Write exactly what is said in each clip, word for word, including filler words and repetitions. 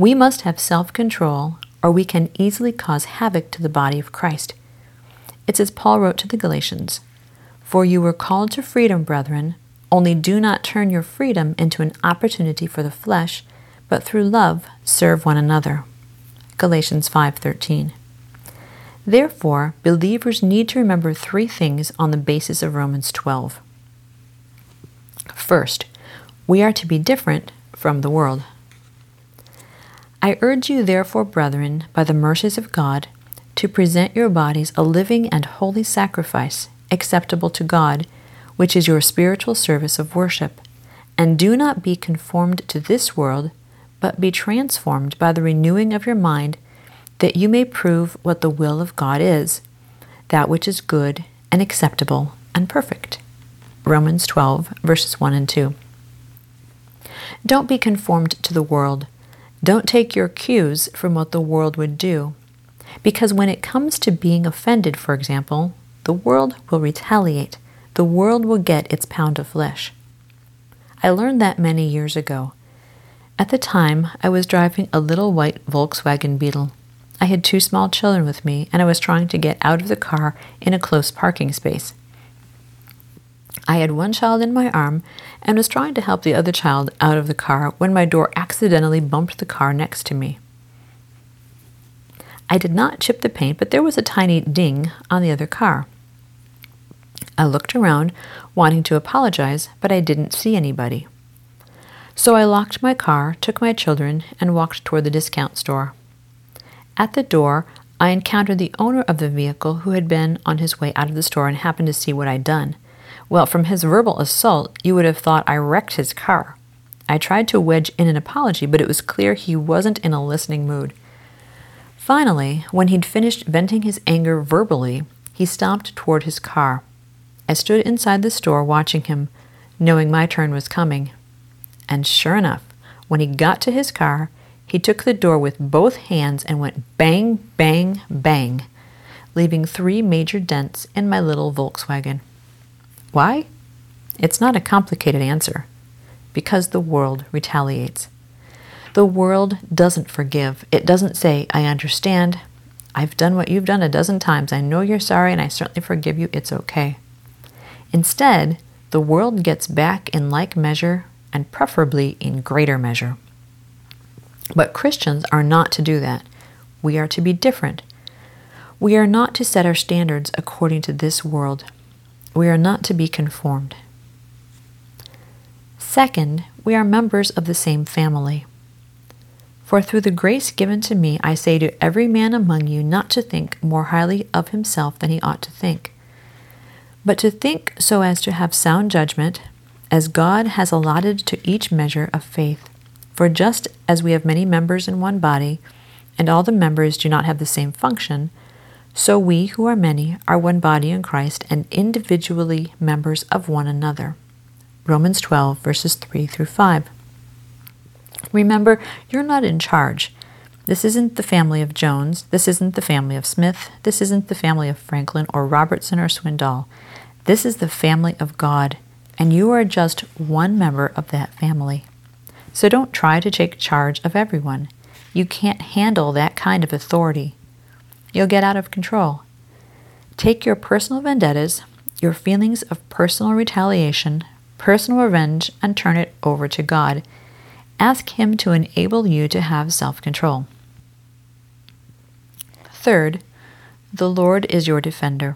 We must have self-control, or we can easily cause havoc to the body of Christ. It's as Paul wrote to the Galatians, "For you were called to freedom, brethren, only do not turn your freedom into an opportunity for the flesh, but through love serve one another." Galatians five thirteen. Therefore, believers need to remember three things on the basis of Romans twelve. First, we are to be different from the world. I urge you, therefore, brethren, by the mercies of God, to present your bodies a living and holy sacrifice, acceptable to God, which is your spiritual service of worship. And do not be conformed to this world, but be transformed by the renewing of your mind, that you may prove what the will of God is, that which is good and acceptable and perfect. Romans twelve, verses one and two. Don't be conformed to the world. Don't take your cues from what the world would do. Because when it comes to being offended, for example, the world will retaliate. The world will get its pound of flesh. I learned that many years ago. At the time, I was driving a little white Volkswagen Beetle. I had two small children with me, and I was trying to get out of the car in a close parking space. I had one child in my arm and was trying to help the other child out of the car when my door accidentally bumped the car next to me. I did not chip the paint, but there was a tiny ding on the other car. I looked around, wanting to apologize, but I didn't see anybody. So I locked my car, took my children, and walked toward the discount store. At the door, I encountered the owner of the vehicle who had been on his way out of the store and happened to see what I'd done. Well, from his verbal assault, you would have thought I wrecked his car. I tried to wedge in an apology, but it was clear he wasn't in a listening mood. Finally, when he'd finished venting his anger verbally, he stomped toward his car. I stood inside the store watching him, knowing my turn was coming. And sure enough, when he got to his car, he took the door with both hands and went bang, bang, bang, leaving three major dents in my little Volkswagen. Why? It's not a complicated answer. Because the world retaliates. The world doesn't forgive. It doesn't say, I understand. I've done what you've done a dozen times. I know you're sorry, and I certainly forgive you. It's okay. Instead, the world gets back in like measure, and preferably in greater measure. But Christians are not to do that. We are to be different. We are not to set our standards according to this world. We are not to be conformed. Second, we are members of the same family. For through the grace given to me, I say to every man among you not to think more highly of himself than he ought to think, but to think so as to have sound judgment, as God has allotted to each measure of faith. For just as we have many members in one body, and all the members do not have the same function, so we who are many are one body in Christ and individually members of one another. Romans twelve, verses three through five. Remember, you're not in charge. This isn't the family of Jones. This isn't the family of Smith. This isn't the family of Franklin or Robertson or Swindoll. This is the family of God, and you are just one member of that family. So don't try to take charge of everyone. You can't handle that kind of authority. You'll get out of control. Take your personal vendettas, your feelings of personal retaliation, personal revenge, and turn it over to God. Ask Him to enable you to have self-control. Third, the Lord is your defender.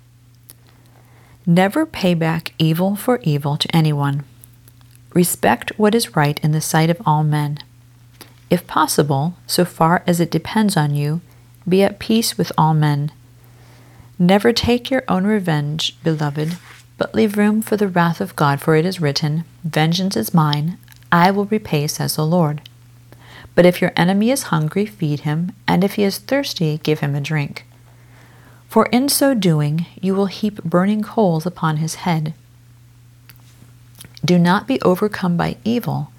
Never pay back evil for evil to anyone. Respect what is right in the sight of all men. If possible, so far as it depends on you, be at peace with all men. Never take your own revenge, beloved, but leave room for the wrath of God, for it is written, Vengeance is mine, I will repay, says the Lord. But if your enemy is hungry, feed him, and if he is thirsty, give him a drink. For in so doing, you will heap burning coals upon his head. Do not be overcome by evil,